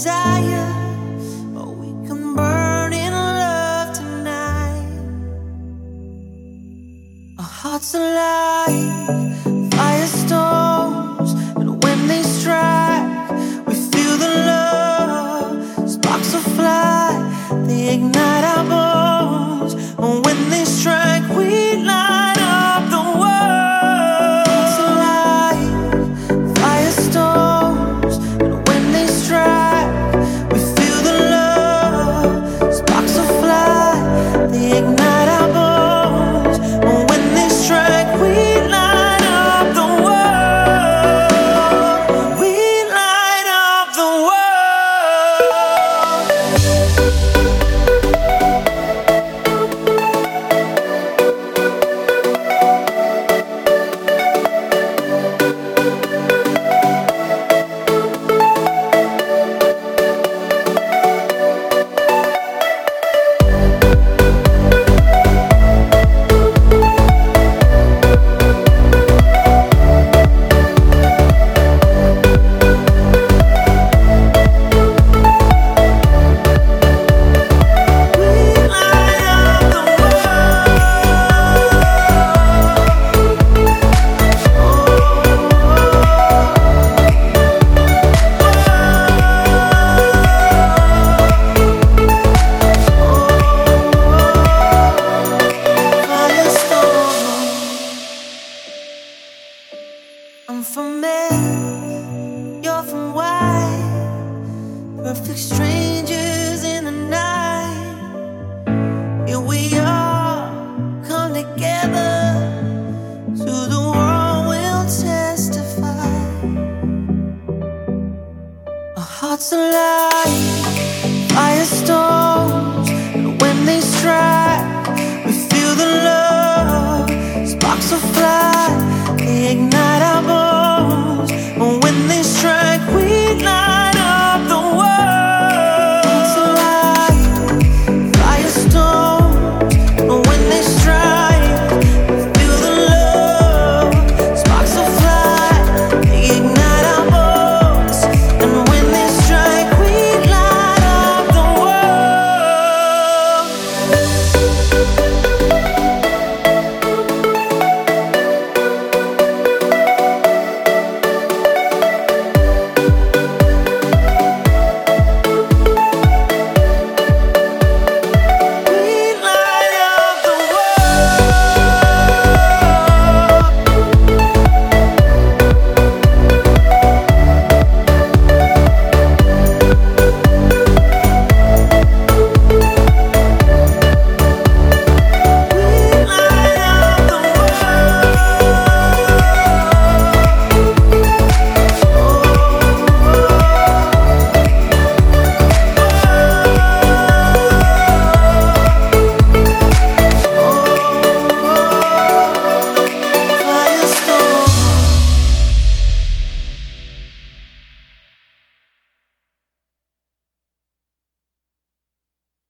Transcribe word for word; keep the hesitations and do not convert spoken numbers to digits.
desire, or we can burn in love tonight. Our hearts alive, firestorms, and when they strike, we feel the love. Sparks will fly, they ignite our bones, and when they strike, we light up the world. Hearts alive, firestorms, and when they strike, we feel the love. Sparks will fly, they ignite our bones, and when they strike, we light up the world. We light up the world. I'm from Earth, you're from Y. Perfect strangers in the night. Here we are, come together. To the world we'll testify. Our hearts alive.